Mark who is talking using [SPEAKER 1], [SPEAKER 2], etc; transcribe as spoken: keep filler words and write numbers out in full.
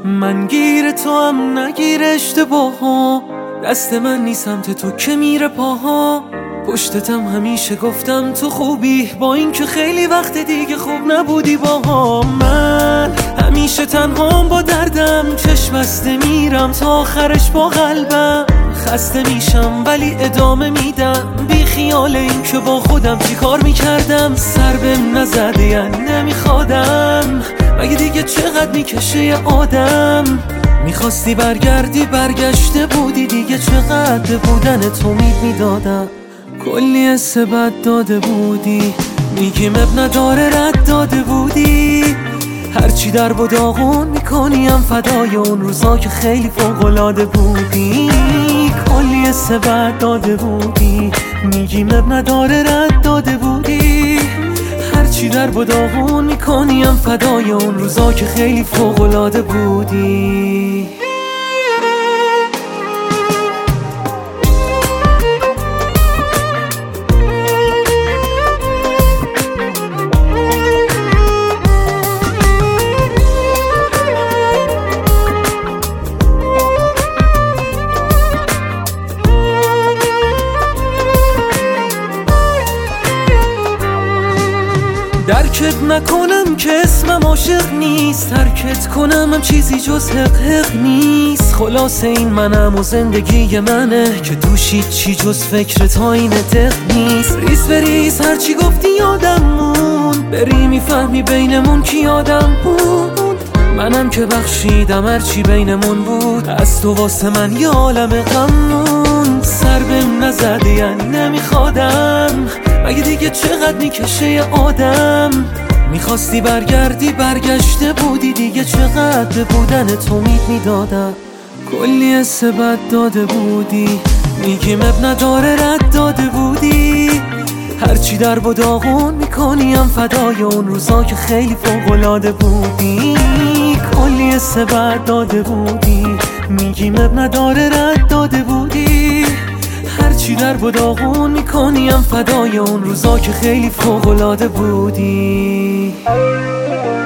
[SPEAKER 1] من گیر تو هم نگیر اشتباه ها، دست من نیست سمت تو که میره پاها. پشتتم همیشه گفتم تو خوبی، با این که خیلی وقت دیگه خوب نبودی باها. من همیشه تنهام با دردم، چشم بسته میرم تا آخرش با قلبم. خسته میشم ولی ادامه میدم، بی خیال این که با خودم چی کار میکردم. سر بهم نزده یعنی نمیخوادم، مگه دیگه چقدر میکشه یه آدم. میخواستی برگردی برگشته بودی، دیگه چقدر بودن تو امید میدادم. کلی حس بد داده بودی، میگیم اب نداره رد داده بودی. هرچی در و داغون میکنیم فدای اون روزا که خیلی فوق‌العاده بودی. کلی حس بد داده بودی، میگیم اب نداره رد داده بودی. هرچی در و داغون میکنیم فدای اون روزا که خیلی فوق‌العاده بودی. درکت نکنم که اسمم عاشق نیست، ترکت کنم هم چیزی جز حق حق نیست. خلاصه این منم و زندگی منه که توش چی جز فکر تا این دق نیست. ریز بریز هرچی گفتی یادم موند، بری میفهمی بینمون کی آدم بود. منم که بخشیدم هرچی بینمون بود، از تو واسه من یه عالم غم موند. سر بهم نزده یعنی نمیخوادم، مگه دیگه چقدر میکشه یه آدم. میخواستی برگردی برگشته بودی، دیگه چقدر بودن تو امید میدادم. کلی حس بد داده بودی، میگیم اب نداره رد داده بودی. هرچی در و داغون میکنیم فدای اون روزا که خیلی فوق‌العاده بودی. کلی حس بد داده بودی، میگیم اب نداره رد داده بودی. هرچی در و داغون میکنیم فدای اون روزا که خیلی فوق‌العاده بودی.